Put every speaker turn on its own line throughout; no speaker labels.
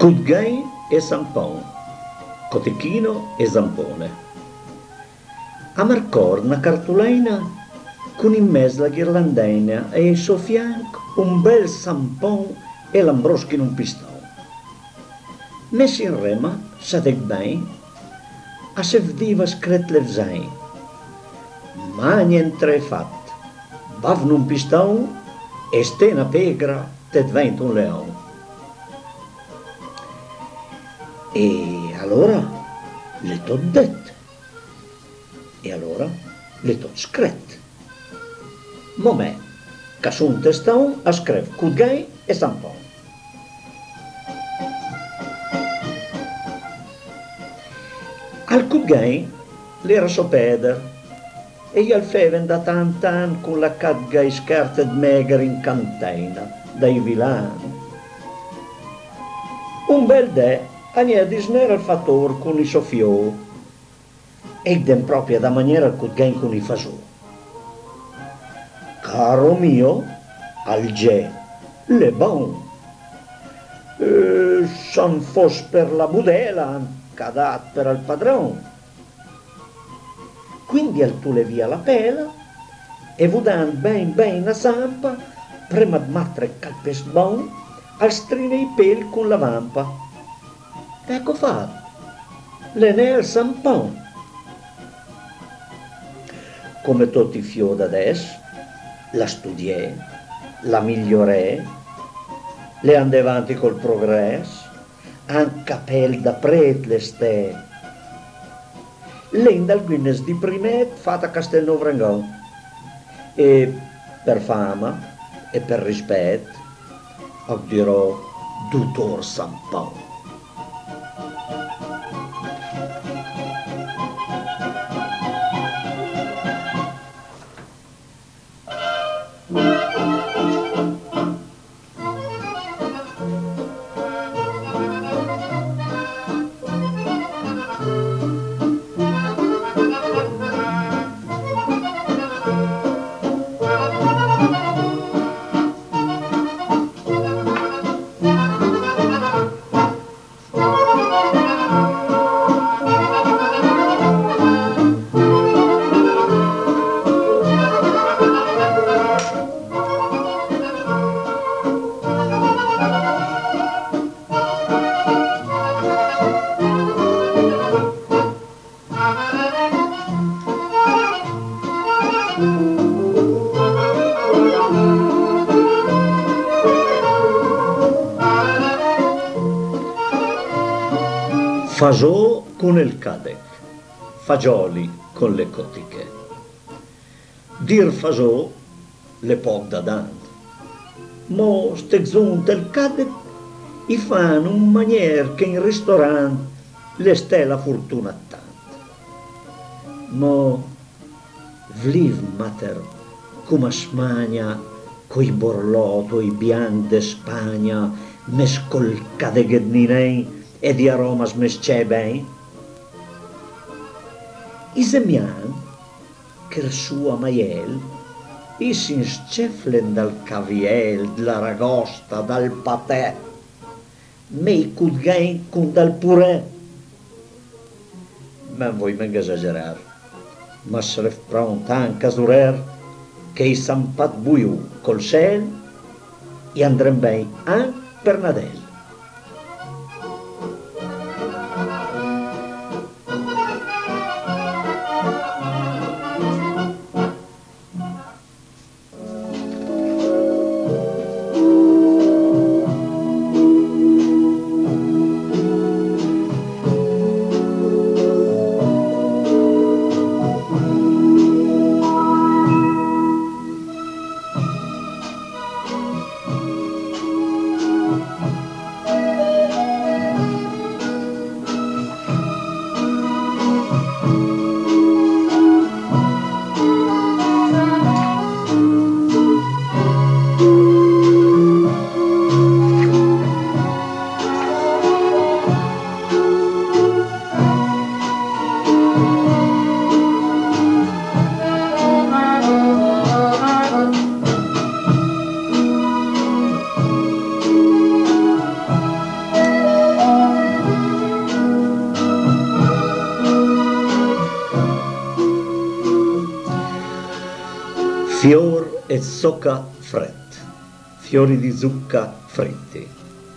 Cudgai e Sampon, Cotichino e Zampone. A Marcor una cartolina con in mezzo la ghirlandina e al suo fianco un bel Sampon e l'ambroschi in un pistone. Messi in rema, sadec ben, a se vdiva scret le zain. Ma niente fatto, bavno un pistone e ste una pegra te diventa un leone. E allora le t'ho detto, e allora le t'ho scret. Momè, che su un testone a scrive Cudgai e Sampon. Al Cudgai l'era so peder e gli alfeven da tan con la cadgai scarte d'meger in cantina, dai vilani. Un bel dè Ania disnera il fattor con i sofiò e den proprio da maniera che gen con i fasò. Caro mio, al ge, le bon. San fos per la budela, cadat per il padron. Quindi al tu le via la pela e vudan ben la zampa, prima di mattre calpes bon, al strine i pel con la vampa. Ecco fatto, l'Enel Sampon. Come tutti i fiori adesso, la studiè, la migliorè, le andè avanti col progresso, anche capelli da prete le ste. L'enda al Guinness di primet fatta a Castelnuovo e per fama e per rispetto, dirò dottor Sampon. Fasò con il cadec, fagioli con le cotiche. Dir fasò le poc da dant. Mo ste zunte il cadec i fanno un manier che in ristorante le ste la fortuna tant. Mo vliv mater come smania coi borloto i bianchi de Spagna mescol cadec e di aromas mesce ben. I semian, che il suo maiel, i si sceflen dal caviel, dall'aragosta, dal patè, me i cudgain con dal purè. Ma voi menga esagerar, ma saref pronta anche a durer che i sampat buiu col sel e andrem ben anche per Nadel. e zocca fret, fiori di zucca fritti.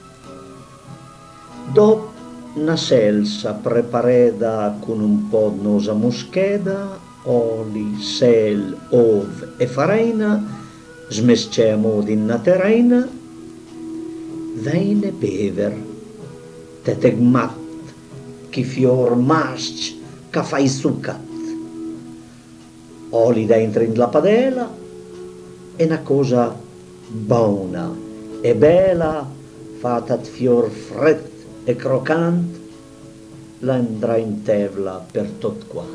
Dopo una salsa preparata con un po' di nosa muscheda, oli, sel, ov e farina, smesciamo in una terrena, veine bever, tetegmat, chi fior masc, che fai succat. Oli dentro in la padella e una cosa buona e bella fatta di fior freddo e croccante la andrà in tavola per tot quanto.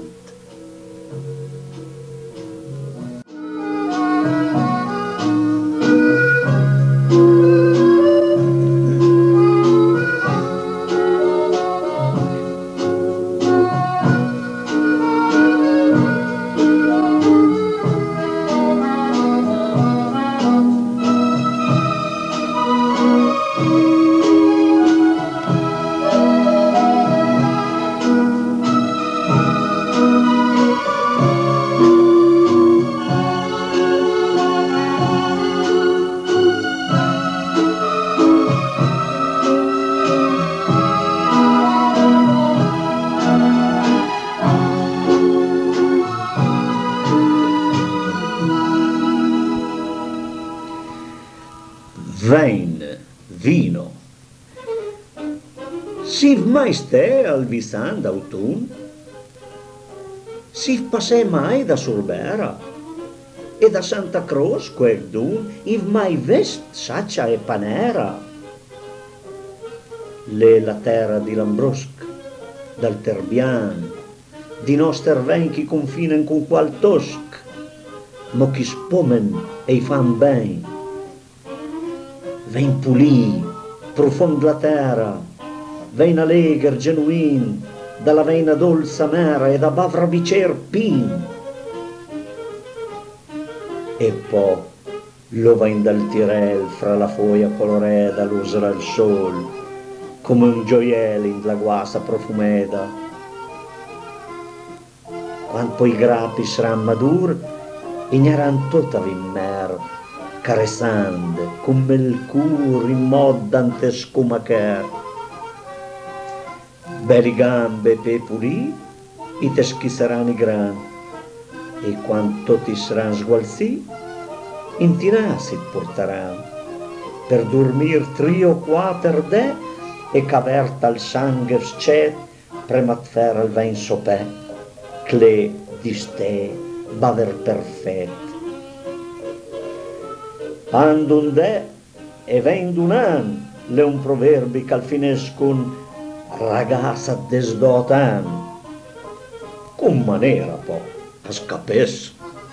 Wein, vino. Siv mai ste al visan d'autun? Siv passè mai da Sorbera? E da Santa Croce quel dun, iv mai vest saccia e panera? Le la terra di Lambrusc, dal Terbian, di noster ven chi confinen con qual tosc, mo chi spomen e i fan ben. Vein pulì, profond la terra, vein allegher, genuin, dalla veina dolce mera e da bavra bicer pin. E poi lo vein dal Tirel fra la foglia coloreda l'usera il sol, come un gioiello in la guasa profumeda. Quando poi i grappi saranno madur, igneran tutta vimmer, caressande, come il cur in mod dante scumacher. Belli gambe pe pulì, i teschi saranno gran, e quando ti saranno sgualzì, in tirà si portaran, per dormir 3 o 4 de e caverta al sangue scet, prima fer al vein sopè, cle di ste baver perfetto. Andun de e vendun an, le un proverbi che al finescun ragazza desdotan, con manera po' a scapes.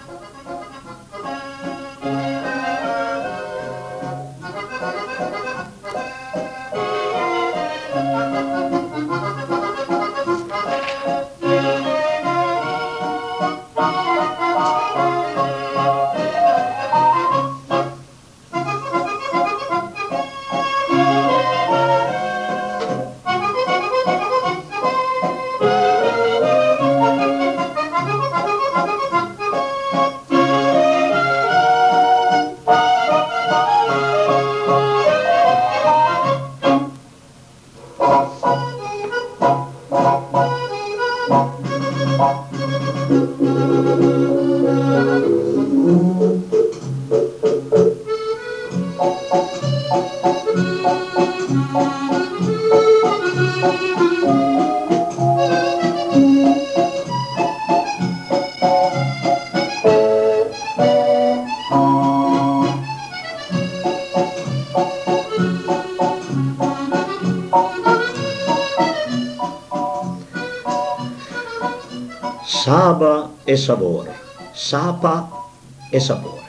Saba e sabor, sapa e sapore.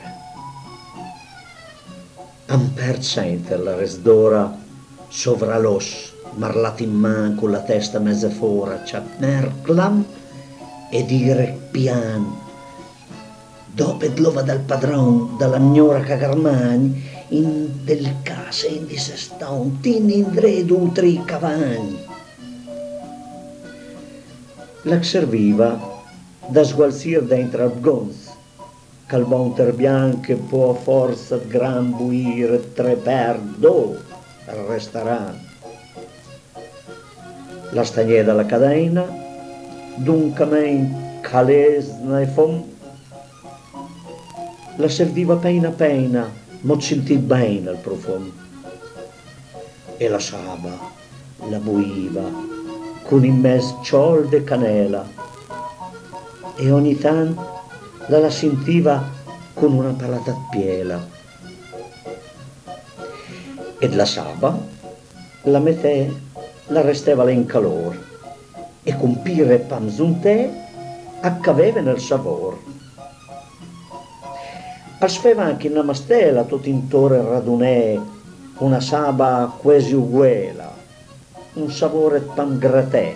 Han persa inter la resdora sovra l'os, marlat in man con la testa mezza fora, c'ha merclam e dire pian. Dopo dlova dal padron, dalla gnora cagarmagni, in del casa in di se ston, tin in dredu un tri cavagni. La serviva da sgualzir dentro al gonz, Cal monter bianche può forza gran buire tre perdo restaran. La stagnè dalla cadena, d'un camen calesna e fom, la serviva pena, mo sentì bene il profumo. E la saba, la buiva, con in mes ciol de canela, e ogni tanto la sentiva con una palata piela. Ed la saba, la metè, la resteva in calor, e con pire panzuntè accaveva nel savor. Asfeva anche in una mastela tutto intorno radunè, una saba quasi uguela, un sapore pan gratè.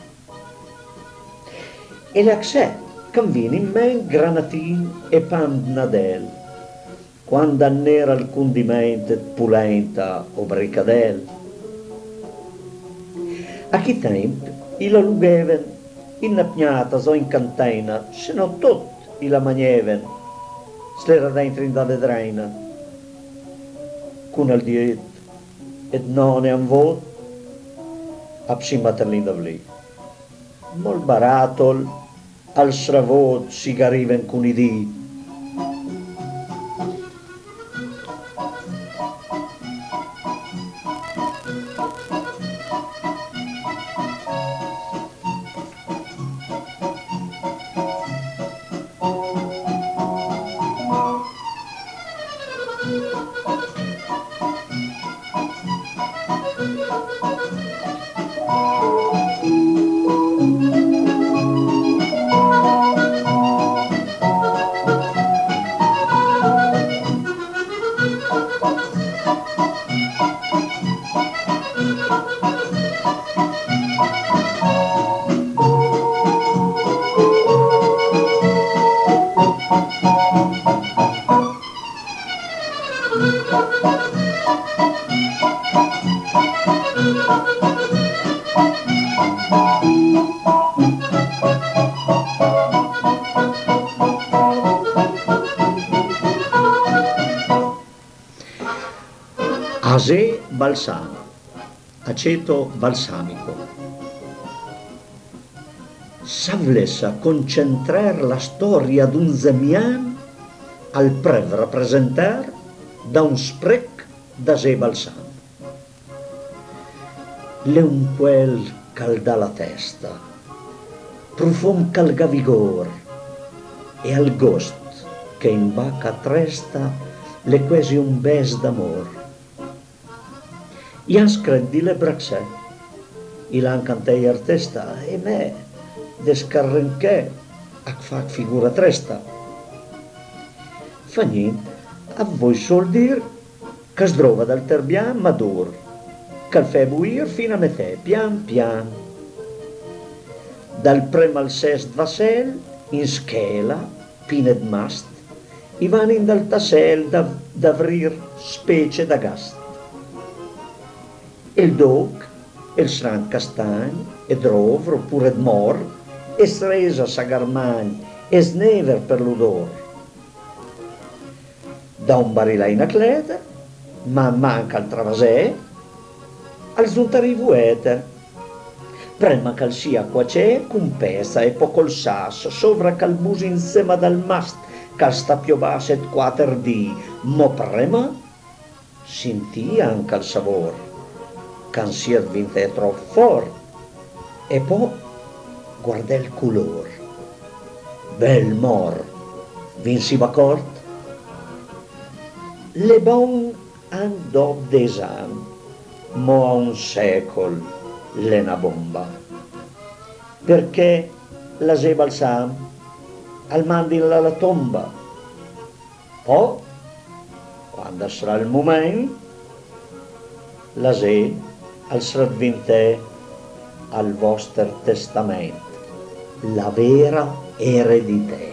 E le axè canvini in men granatin e pan nadel, quando annera il condimento pulenta o bricadel. A chi tempo la lugheven in napgnata o in cantena, se no tot la magneven, s'era dentro in da vedreina, con il diet et non e un vot, a psimaterlin da vlì. Mol baratol, al sravot si gariven con i dì. Asè balsamo, aceto balsamico. S'avlessa concentrar la storia d'un zemian al prev rappresentar da un sprec d'asè balsam. Le un quel calda la testa, profum calga vigor, e al gost che in bacca tresta le quasi un bes d'amor. Ian screddi le braxè, ilan cantei artesta, e me descarrenché ac fac figura tresta. Fagnin, a voi sol dir che sdrova dal terbian madur, che fe buir fino a metè, pian pian. Dal prem al sest vassel, in schela, pinet mast, i van in dal tassel d'avrir specie d'agast. Il doc, il sran castagn, ed rovro, oppure ed mor, e sresa sagarmagn, e snever per l'odor. Da un barilà in acleta, ma manca il travasè, al zuntarivueter. Prima cal sia qua c'è, con pesa e poco il sasso, sovra cal muso insieme dal mast, cal sta piovas et quater di, mo prima sentì anche il savor. Can sia vinte troppo fort, e poi guardai il color, bel mor, vinsi d'accordo. Le bon andò d'esan, mo a un secol l'ena bomba, perché la se balsam al mandin la tomba. Poi, quando sarà il momento, la se al sradvintè al vostro testamento, la vera eredità.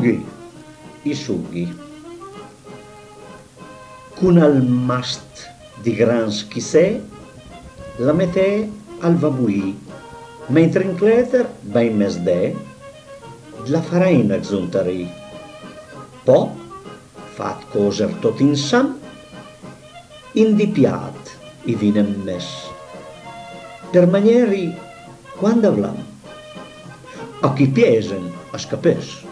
i sughi, con al mast di gran schisè, la metè al vabuì, mentre in cleter, ben mesdè, la farina xuntarì. Poi, fat coser tot insam, in di piat i vinem mes. Per manieri, quando avlam, a chi piesen a scapes.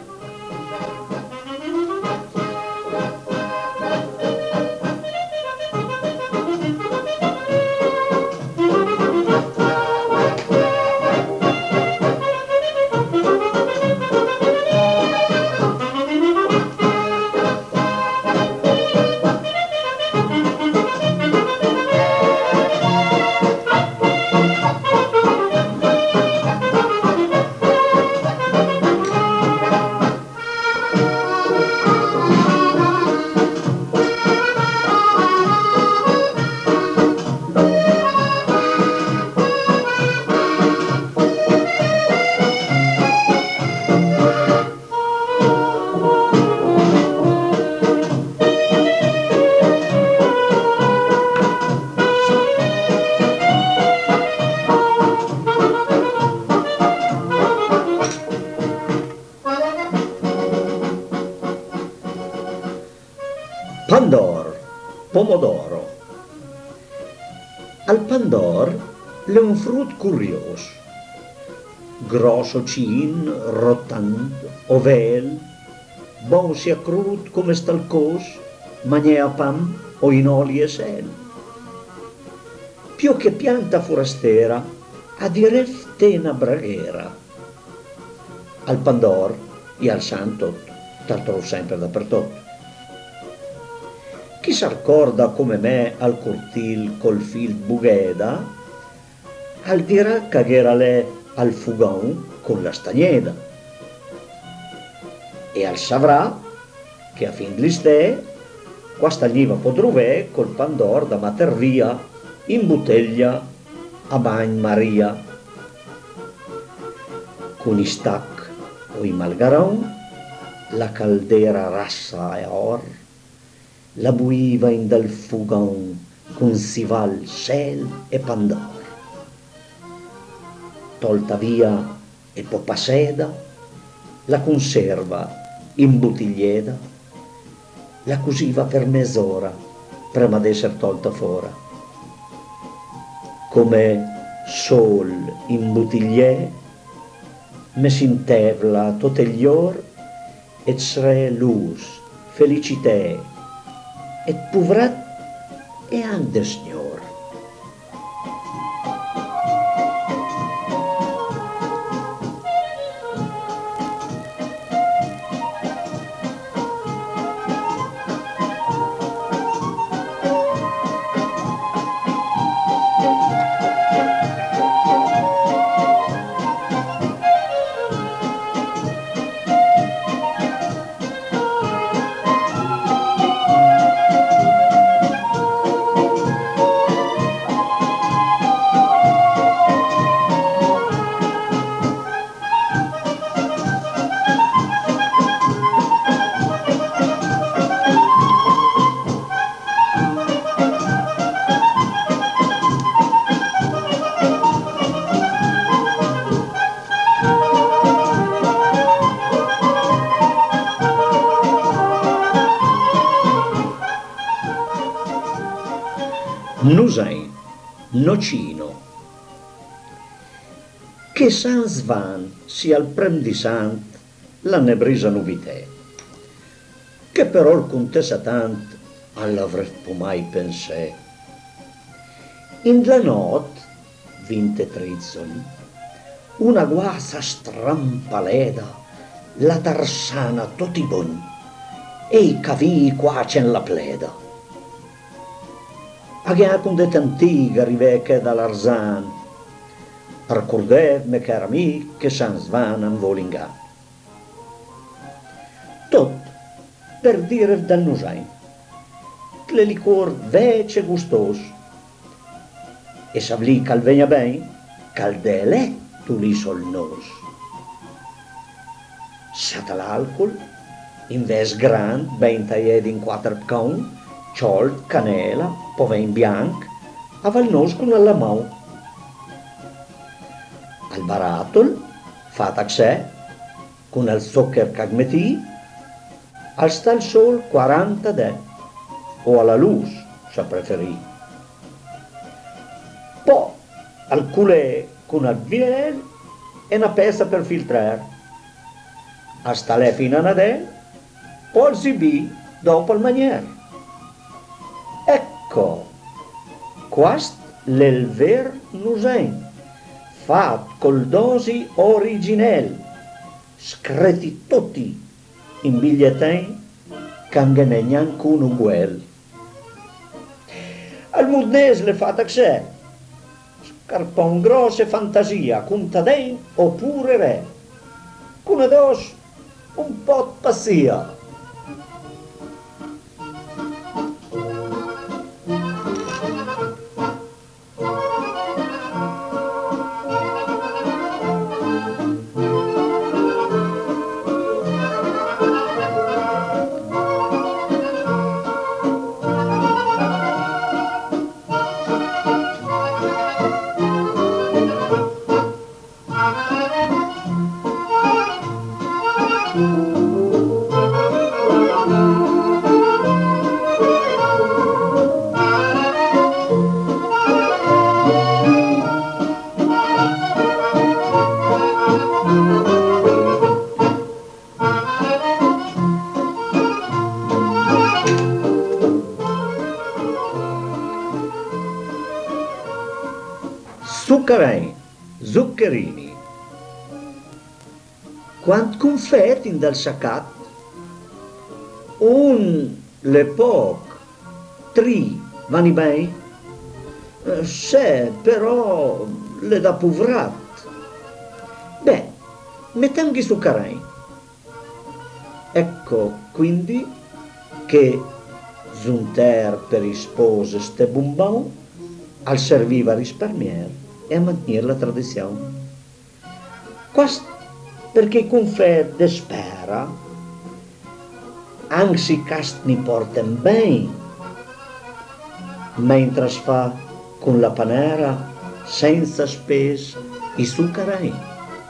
Pandor, pomodoro. Al pandor è un frutto curioso, grosso cin, rotant, ovel, buon sia crudo come sta il cos, mangia a pan o in olio e sel. Più che pianta forastera, a dire tena braghera. Al pandor e al santo, tal trovo sempre dappertutto. Chi s'accorda come me al cortil col fil bugheda, al dirà che era lei al fugon con la stagneda. E al savrà che a fin di l'istè, qua stagliva podruvè col pandor da mater via in bottiglia a bagn Maria. Con i stac o i malgaron, la caldera rassa e or, la buiva in dal fugon con si val sel e pandor. Tolta via e poppa seda, la conserva in bottiglieda, la cusiva per mezz'ora prima d'essere tolta fora. Come sol in bottigliè, me s'intevla tot gli or e c'è luz, felicità, et povrat e an de Signor. Nusain, nocino. Che San Svan sia il prem di Sant, la nebrisa novità. Che però il contessa tant all'avrei mai pensé. In la notte, vinte trizzoli, una guasa strampaleda, la tarsana tutti bon, e i cavii qua c'è la pleda. Aghià con det antiga rivecche dall'Arzan, ricordèvme che era mi che San Svan an volingà. Tot per dire dal Nusain, che le licor vece gustos, e s'avlì cal vegna ben, cal deletto li sol nos. Sata l'alcol, in ves grand, ben tagliat in quattro pcon, ciolt, canela, povein bianc, avalnos con alla mano. Al baratol, fat accè, con il zuccher cagmetì, al sta il sol 40 dè, o alla luz, se preferì. Poi al culè con il vinel e una pezza per filtrare. A stalè fino a nadè, poi si bì dopo il manier. Ecco, questo è il ver nusen, fatto col dosi originel, screti tutti in biglietten che non è neanche uno uguale. Al mudnes le fate c'è, scarpon grosso e fantasia, contadin oppure re, con addosso un po' di pazzia. Zuccherein, zuccherini. Quant confetti dal saccat? Un, le poc, tri, vanno bene? Se, però, le da povrat. Beh, mettiamo gli zuccherein. Ecco quindi che Zunter per i sposi ste bumbon al serviva a risparmiare e a mantenere la tradizione. Questo perché con fe de spera, anzi cast ni porten bene, mentre fa con la panera senza spes i zuccherein.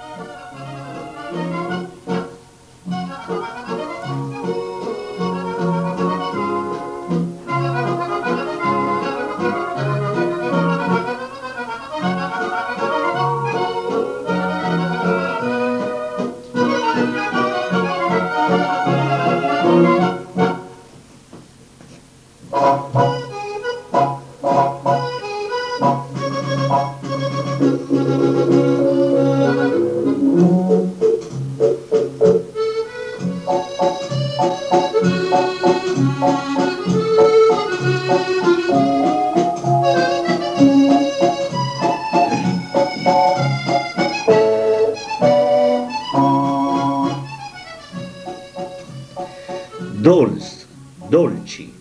Dolci.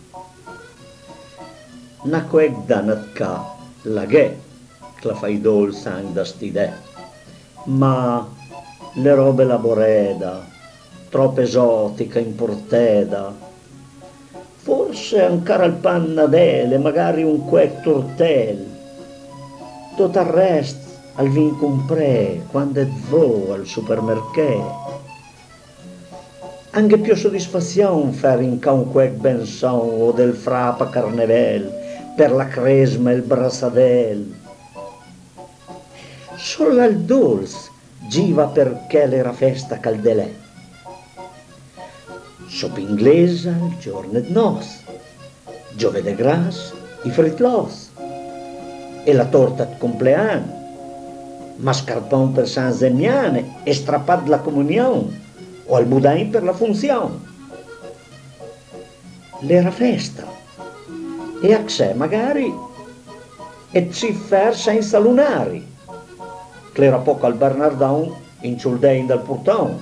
Na quec danat ca laghe, che la fai dolce anche da st'idea. Ma le robe laboreda, troppo esotica, importeda, forse ancora il pannadele, magari un quec tortel, tutto il resto al vin compré, quando è vo al supermercato. Anche più soddisfazione fare in un quec benson o del frapa carnevel per la cresma e il brassadel. Solo al dolce giva perché l'era festa caldelè. Sopra inglese il giorno di nos, giovedì gras, i fritlos e la torta di compleanno, mascarpone per San Zemiane e strappat la comunione o al budain per la funzione. L'era festa e a sé magari e ci fer senza lunari, che era poco al Bernardon in ciuldein dal portone.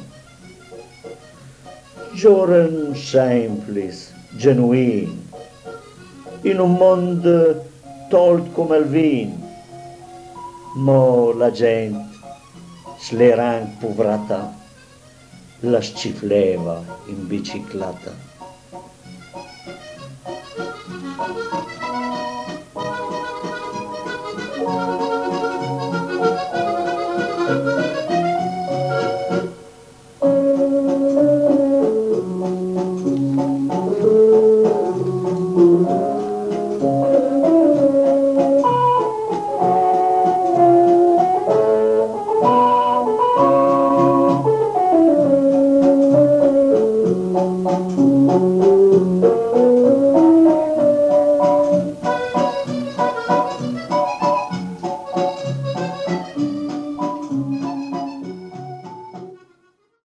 Giorni semplici, genuini, in un mondo tolt come il vin, ma la gente s'era povrata la scifleva in bicicletta.